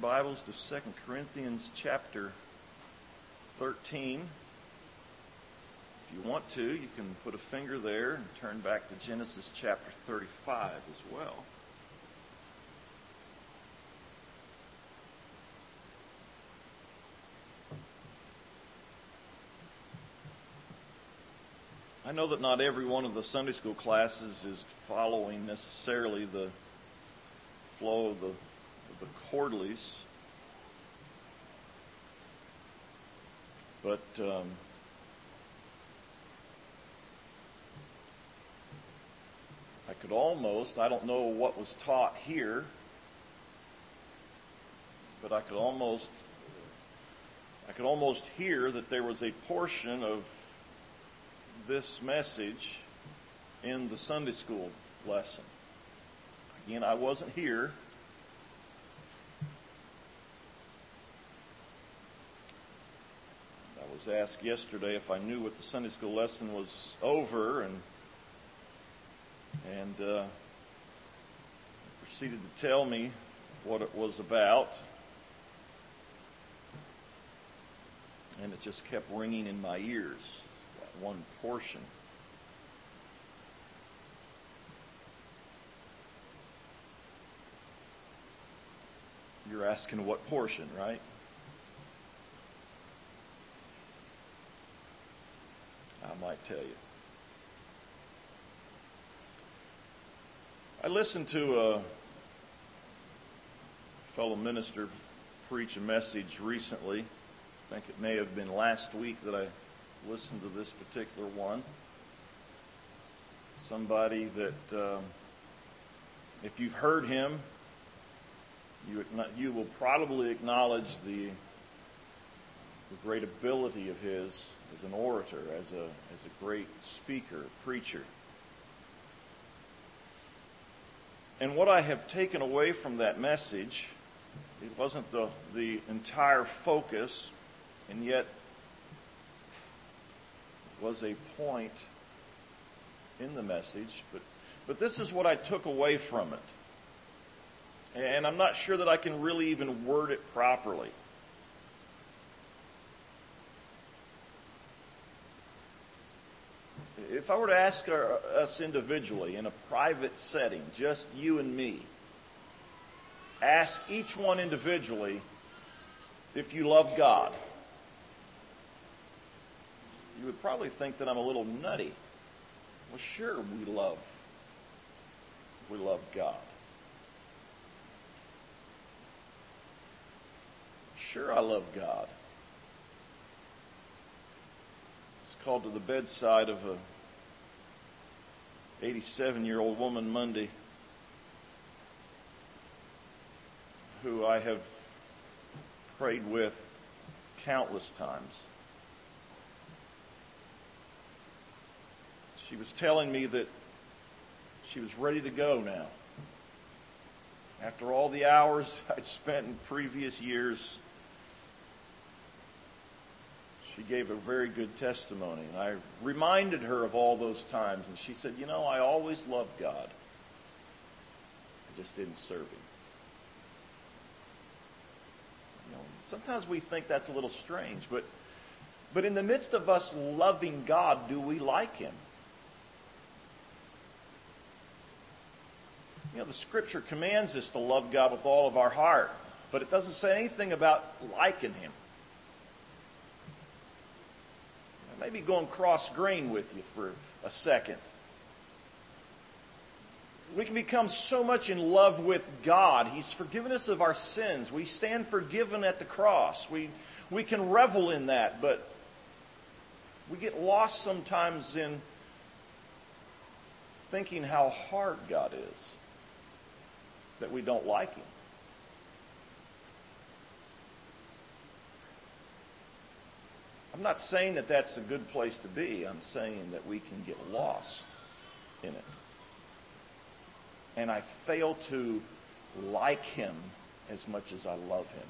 Bibles to 2 Corinthians chapter 13. If you want to, you can put a finger there and turn back to Genesis chapter 35 as well. I know that not every one of the Sunday school classes is following necessarily the flow of the quarterlies, but I could almost, I don't know what was taught here, but I could almost hear that there was a portion of this message in the Sunday school lesson. Again, I wasn't here. I was asked yesterday if I knew what the Sunday school lesson was over, and proceeded to tell me what it was about. And it just kept ringing in my ears, that one portion. You're asking what portion, right? I might tell you. I listened to a fellow minister preach a message recently. I think it may have been last week that I listened to this particular one. Somebody that, if you've heard him, you will probably acknowledge the great ability of his as an orator, as a great speaker, preacher. And what I have taken away from that message, it wasn't the entire focus, and yet it was a point in the message, but this is what I took away from it. And I'm not sure that I can really even word it properly. If I were to ask us individually in a private setting, just you and me, ask each one individually if you love God, you would probably think that I'm a little nutty. Well, sure, we love God. Sure, I love God. I was called to the bedside of a 87-year-old woman Monday who I have prayed with countless times. She was telling me that she was ready to go now. After all the hours I'd spent in previous years, she gave a very good testimony. And I reminded her of all those times. And she said, I always loved God. I just didn't serve Him. Sometimes we think that's a little strange. But in the midst of us loving God, do we like Him? The Scripture commands us to love God with all of our heart. But it doesn't say anything about liking Him. Maybe going cross-grain with you for a second. We can become so much in love with God. He's forgiven us of our sins. We stand forgiven at the cross. We can revel in that, but we get lost sometimes in thinking how hard God is, that we don't like Him. I'm not saying that that's a good place to be. I'm saying that we can get lost in it. And I fail to like Him as much as I love Him.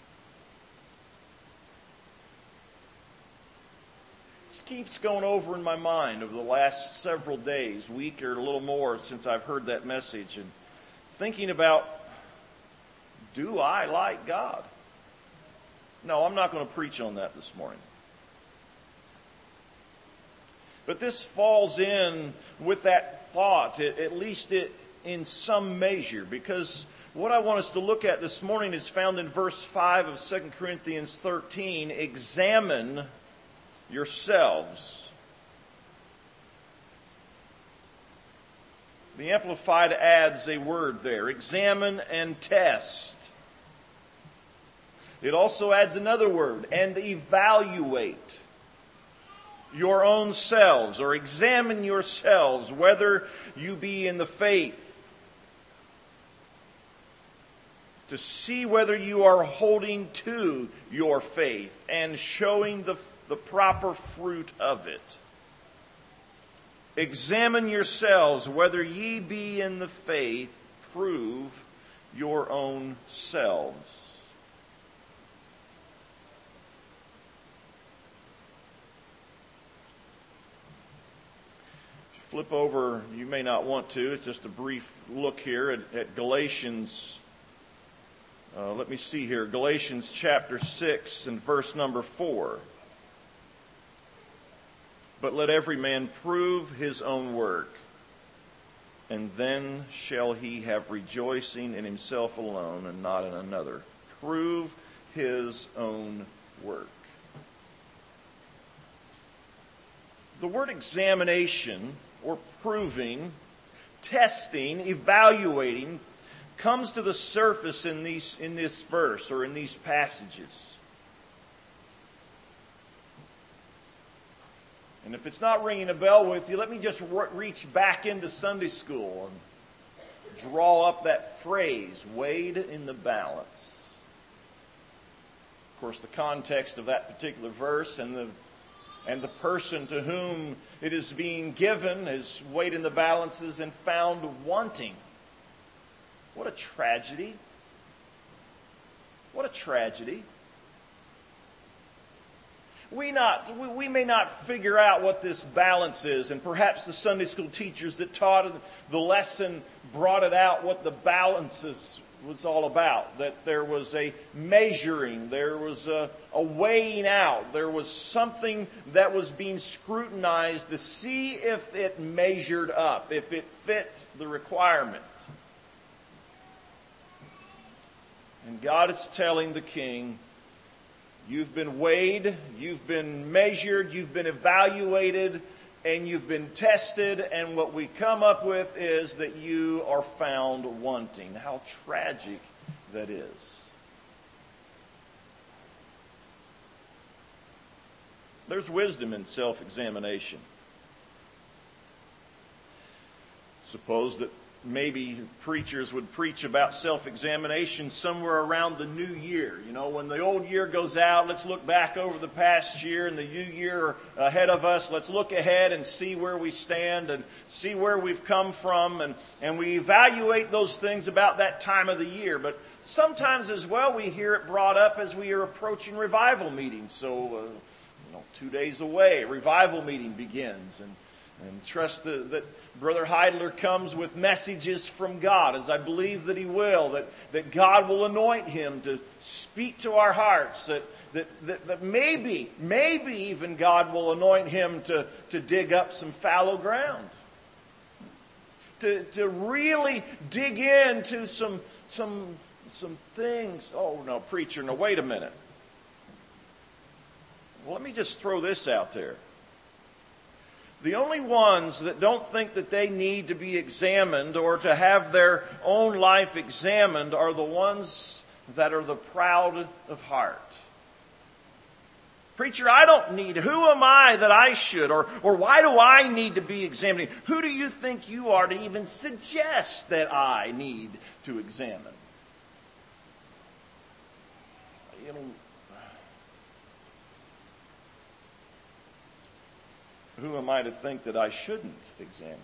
This keeps going over in my mind over the last several days, week or a little more since I've heard that message, and thinking about Do I like God? No, I'm not going to preach on that this morning. But this falls in with that thought, at least in some measure, because what I want us to look at this morning is found in verse 5 of 2 Corinthians 13. Examine yourselves. The Amplified adds a word there, examine and test. It also adds another word, and evaluate your own selves, or examine yourselves whether you be in the faith, to see whether you are holding to your faith and showing the proper fruit of it. Examine yourselves whether ye be in the faith, prove your own selves. Flip over, you may not want to, it's just a brief look here at Galatians. Let me see here, Galatians chapter 6 and verse number 4. But let every man prove his own work, and then shall he have rejoicing in himself alone and not in another. Prove his own work. The word examination, or proving, testing, evaluating, comes to the surface in this verse or in these passages. And if it's not ringing a bell with you, let me just reach back into Sunday school and draw up that phrase, weighed in the balance. Of course, the context of that particular verse and the person to whom it is being given is weighed in the balances and found wanting. What a tragedy. What a tragedy. We may not figure out what this balance is, and perhaps the Sunday school teachers that taught the lesson brought it out what the balances was all about. That there was a measuring, there was a weighing out, there was something that was being scrutinized to see if it measured up, if it fit the requirement. And God is telling the king, you've been weighed, you've been measured, you've been evaluated, and you've been tested, and what we come up with is that you are found wanting. How tragic that is. There's wisdom in self-examination. Suppose that maybe preachers would preach about self-examination somewhere around the new year. You know, when the old year goes out, let's look back over the past year and the new year ahead of us. Let's look ahead and see where we stand and see where we've come from. And we evaluate those things about that time of the year. But sometimes as well, we hear it brought up as we are approaching revival meetings. So, 2 days away, revival meeting begins. And trust that Brother Heidler comes with messages from God, as I believe that he will, that God will anoint him to speak to our hearts, that maybe even God will anoint him to dig up some fallow ground, to really dig into some things. Oh, no, preacher, no, wait a minute. Well, let me just throw this out there. The only ones that don't think that they need to be examined or to have their own life examined are the ones that are the proud of heart. Preacher, I don't need. Who am I that I should? Or why do I need to be examined? Who do you think you are to even suggest that I need to examine? Who am I to think that I shouldn't examine?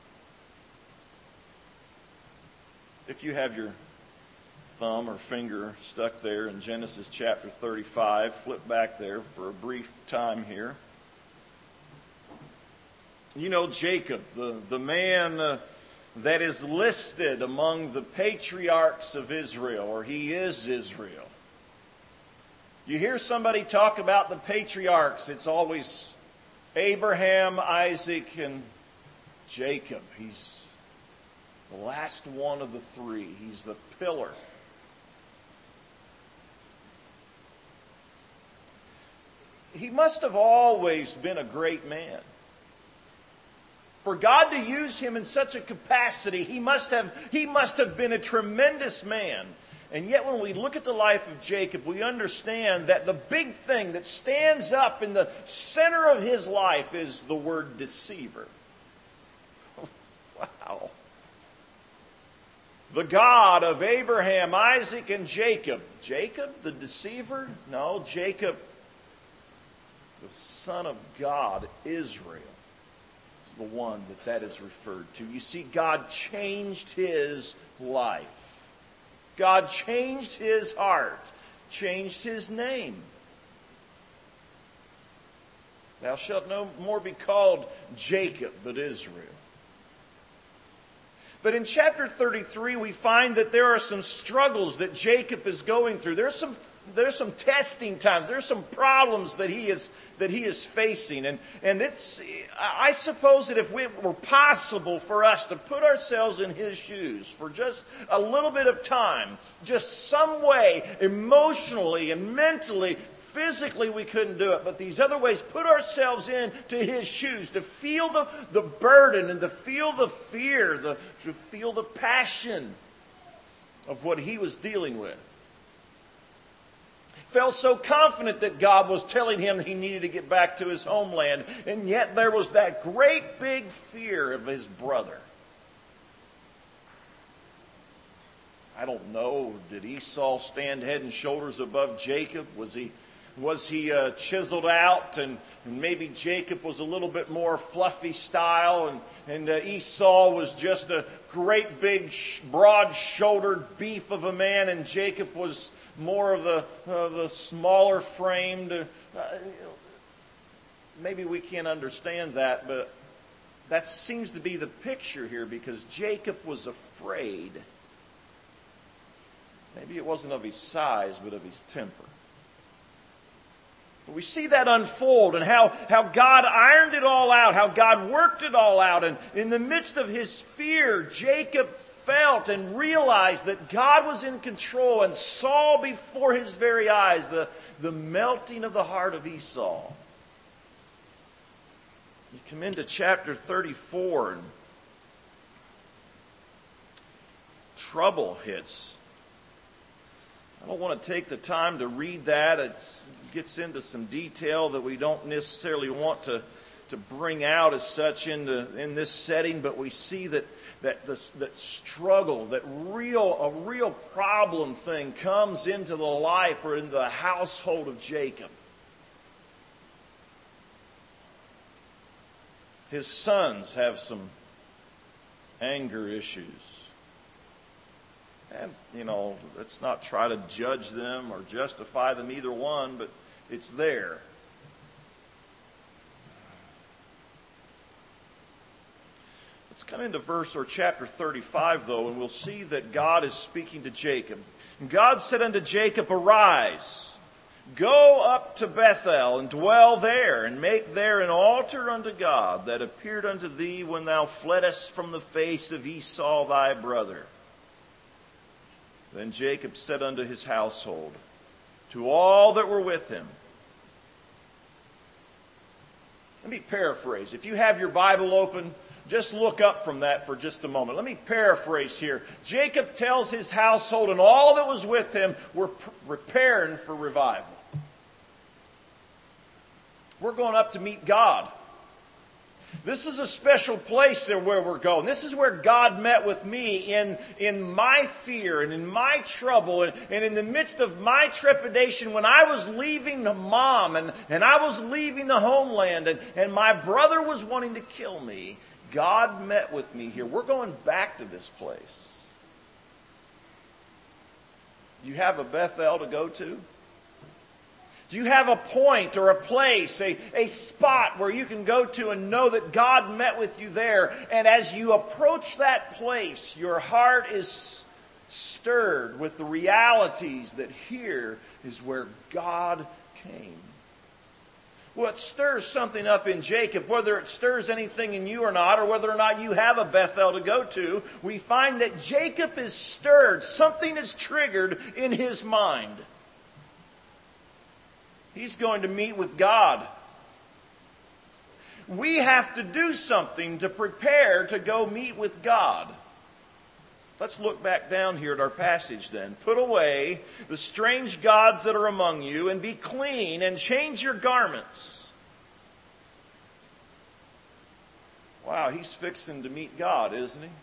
If you have your thumb or finger stuck there in Genesis chapter 35, flip back there for a brief time here. You know Jacob, the man that is listed among the patriarchs of Israel, or he is Israel. You hear somebody talk about the patriarchs, it's always Abraham, Isaac, and Jacob. He's the last one of the three. He's the pillar. He must have always been a great man. For God to use him in such a capacity, he must have been a tremendous man. And yet when we look at the life of Jacob, we understand that the big thing that stands up in the center of his life is the word deceiver. Wow. The God of Abraham, Isaac, and Jacob. Jacob, the deceiver? No, Jacob, the Son of God, Israel, is the one that is referred to. You see, God changed his life. God changed his heart, changed his name. Thou shalt no more be called Jacob, but Israel. But in chapter 33, we find that there are some struggles that Jacob is going through. There's some testing times. There's some problems that he is facing. And it's, I suppose that if it were possible for us to put ourselves in his shoes for just a little bit of time, just some way, emotionally and mentally, physically we couldn't do it, but these other ways, put ourselves into his shoes to feel the burden and to feel the fear, to feel the passion of what he was dealing with. Felt so confident that God was telling him that he needed to get back to his homeland, and yet there was that great big fear of his brother. I don't know, did Esau stand head and shoulders above Jacob? Was he chiseled out, and maybe Jacob was a little bit more fluffy style, and Esau was just a great big broad-shouldered beef of a man, and Jacob was more of the smaller framed. Maybe we can't understand that, but that seems to be the picture here, because Jacob was afraid. Maybe it wasn't of his size, but of his temper. We see that unfold, and how God ironed it all out, how God worked it all out. And in the midst of his fear, Jacob felt and realized that God was in control and saw before his very eyes the melting of the heart of Esau. You come into chapter 34 and trouble hits. I don't want to take the time to read that. It gets into some detail that we don't necessarily want to bring out as such in this setting, but we see that struggle, that a real problem thing comes into the life or into the household of Jacob. His sons have some anger issues. And, let's not try to judge them or justify them, either one, but it's there. Let's come into chapter 35, though, and we'll see that God is speaking to Jacob. And God said unto Jacob, Arise, go up to Bethel, and dwell there, and make there an altar unto God that appeared unto thee when thou fleddest from the face of Esau thy brother. Then Jacob said unto his household, to all that were with him. Let me paraphrase. If you have your Bible open, just look up from that for just a moment. Let me paraphrase here. Jacob tells his household and all that was with him were preparing for revival. We're going up to meet God. This is a special place there where we're going. This is where God met with me in my fear and in my trouble and in the midst of my trepidation when I was leaving the mom and I was leaving the homeland and my brother was wanting to kill me. God met with me here. We're going back to this place. You have a Bethel to go to? Do you have a point or a place, a spot where you can go to and know that God met with you there? And as you approach that place, your heart is stirred with the realities that here is where God came. Well, it stirs something up in Jacob, whether it stirs anything in you or not, or whether or not you have a Bethel to go to. We find that Jacob is stirred. Something is triggered in his mind. He's going to meet with God. We have to do something to prepare to go meet with God. Let's look back down here at our passage then. Put away the strange gods that are among you, and be clean, and change your garments. Wow, he's fixing to meet God, isn't he?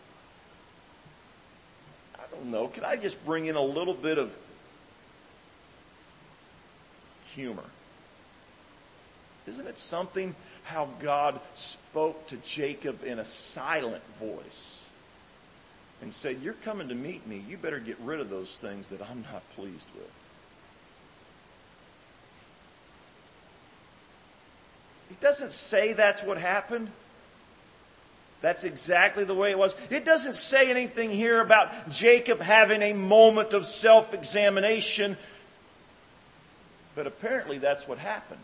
I don't know. Can I just bring in a little bit of humor? Isn't it something how God spoke to Jacob in a silent voice and said, you're coming to meet me. You better get rid of those things that I'm not pleased with. He doesn't say that's what happened. That's exactly the way it was. It doesn't say anything here about Jacob having a moment of self-examination. But apparently that's what happened.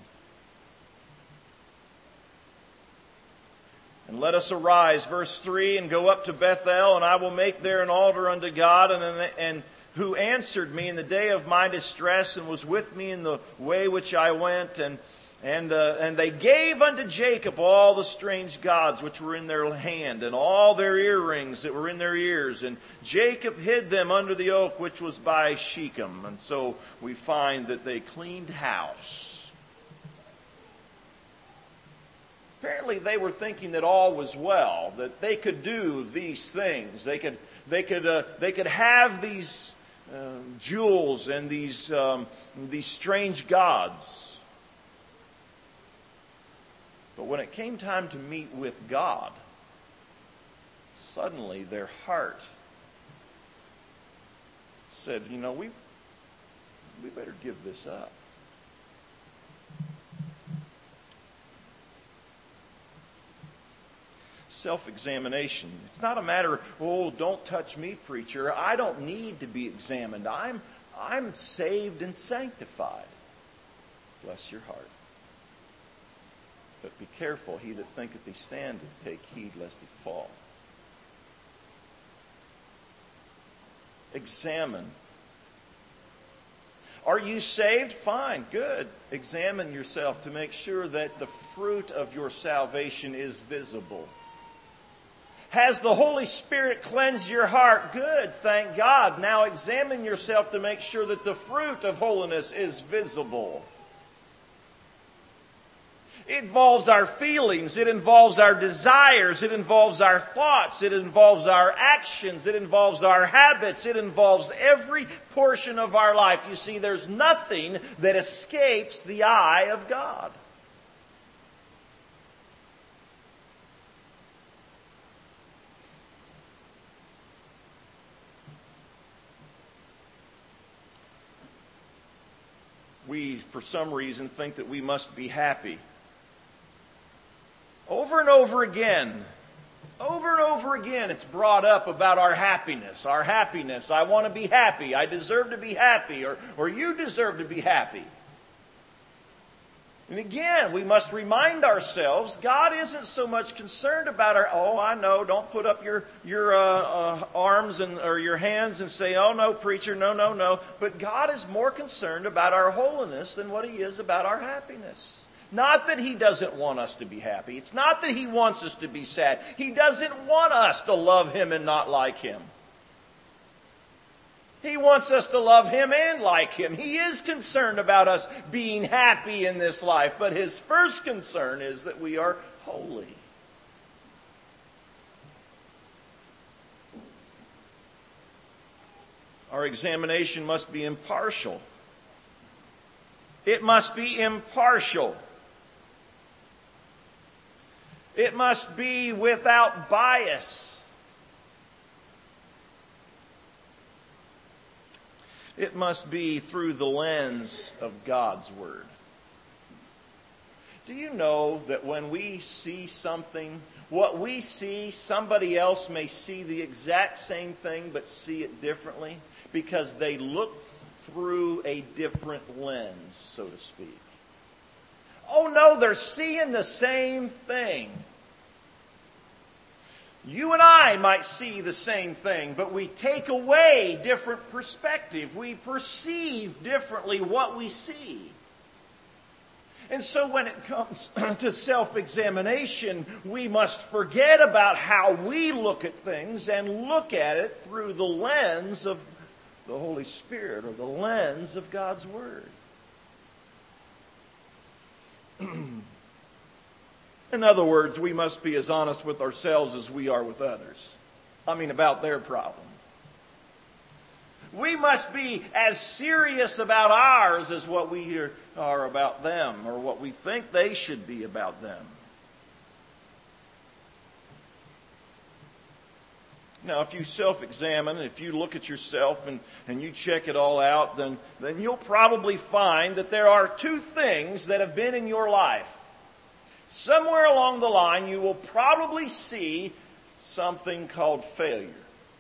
And let us arise, verse 3, and go up to Bethel, and I will make there an altar unto God, and who answered me in the day of my distress, and was with me in the way which I went. And they gave unto Jacob all the strange gods which were in their hand, and all their earrings that were in their ears. And Jacob hid them under the oak which was by Shechem. And so we find that they cleaned house. Apparently they were thinking that all was well, that they could do these things. They could have these jewels and these strange gods. But when it came time to meet with God, suddenly their heart said, we better give this up. Self-examination. It's not a matter of, don't touch me, preacher. I don't need to be examined. I'm saved and sanctified. Bless your heart. But be careful, he that thinketh he standeth, take heed lest he fall. Examine. Are you saved? Fine, good. Examine yourself to make sure that the fruit of your salvation is visible. Has the Holy Spirit cleansed your heart? Good, thank God. Now examine yourself to make sure that the fruit of holiness is visible. It involves our feelings. It involves our desires. It involves our thoughts. It involves our actions. It involves our habits. It involves every portion of our life. You see, there's nothing that escapes the eye of God. We, for some reason, think that we must be happy. Over and over again, it's brought up about our happiness. Our happiness. I want to be happy. I deserve to be happy. Or you deserve to be happy. And again, we must remind ourselves, God isn't so much concerned about don't put up your arms or your hands and say, oh no, preacher, no. But God is more concerned about our holiness than what He is about our happiness. Not that He doesn't want us to be happy. It's not that He wants us to be sad. He doesn't want us to love Him and not like Him. He wants us to love Him and like Him. He is concerned about us being happy in this life. But His first concern is that we are holy. Our examination must be impartial. It must be impartial. It must be without bias. it must be through the lens of God's Word. Do you know that when we see something, what we see, somebody else may see the exact same thing but see it differently because they look through a different lens, so to speak. Oh no, they're seeing the same thing. You and I might see the same thing, but we take away different perspective. We perceive differently what we see. And so when it comes to self-examination, we must forget about how we look at things and look at it through the lens of the Holy Spirit or the lens of God's Word. In other words, we must be as honest with ourselves as we are with others. About their problem. We must be as serious about ours as what we are about them, or what we think they should be about them. Now, if you self-examine, if you look at yourself and you check it all out, then you'll probably find that there are two things that have been in your life. Somewhere along the line, you will probably see something called failure.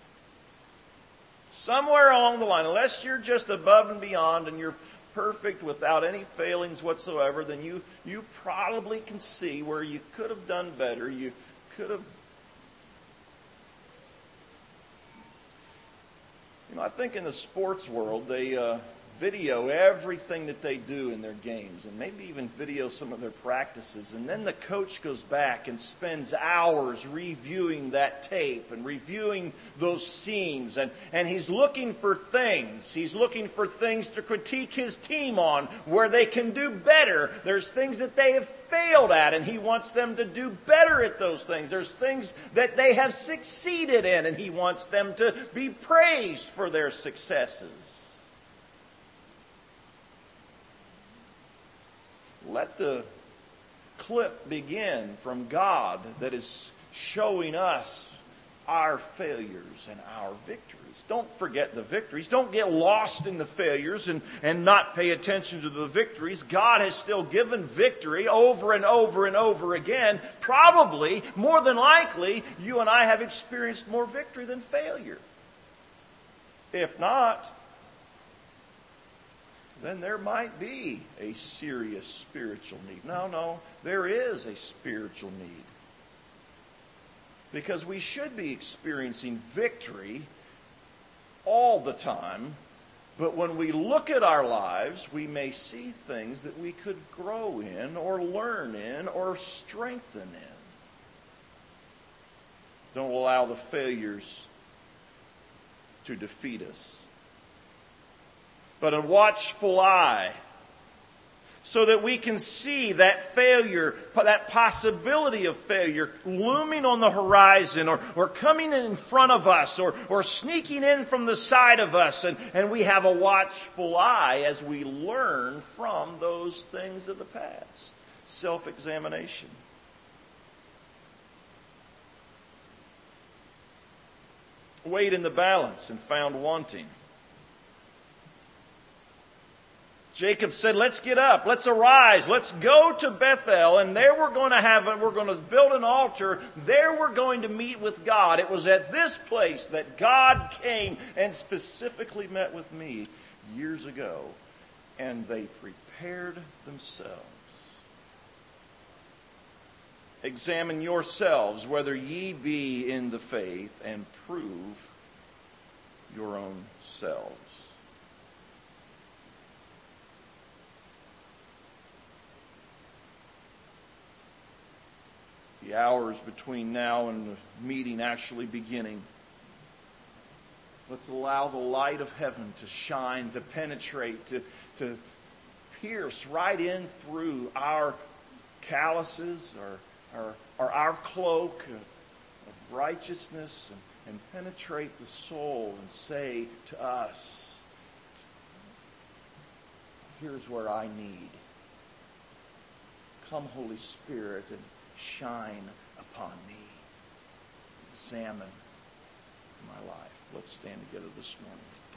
Somewhere along the line, unless you're just above and beyond and you're perfect without any failings whatsoever, then you probably can see where you could have done better. You could have... I think in the sports world, they video everything that they do in their games and maybe even video some of their practices. And then the coach goes back and spends hours reviewing that tape and reviewing those scenes. And he's looking for things. He's looking for things to critique his team on where they can do better. There's things that they have failed at and he wants them to do better at those things. There's things that they have succeeded in and he wants them to be praised for their successes. Let the clip begin from God that is showing us our failures and our victories. Don't forget the victories. Don't get lost in the failures and not pay attention to the victories. God has still given victory over and over and over again. Probably, more than likely, you and I have experienced more victory than failure. If not, then there might be a serious spiritual need. No, there is a spiritual need. Because we should be experiencing victory all the time, but when we look at our lives, we may see things that we could grow in or learn in or strengthen in. Don't allow the failures to defeat us, but a watchful eye, so that we can see that failure, that possibility of failure looming on the horizon or coming in front of us or sneaking in from the side of us. And we have a watchful eye as we learn from those things of the past. Self-examination. Weighed in the balance and found wanting. Jacob said, let's get up, let's arise, let's go to Bethel, and there we're going to build an altar, there we're going to meet with God. It was at this place that God came and specifically met with me years ago, and they prepared themselves. Examine yourselves whether ye be in the faith, and prove your own selves. The hours between now and the meeting actually beginning, let's allow the light of heaven to shine, to penetrate, to pierce right in through our calluses or our cloak of righteousness and penetrate the soul and say to us, here's where I need. Come, Holy Spirit, and shine upon me. Examine my life. Let's stand together this morning.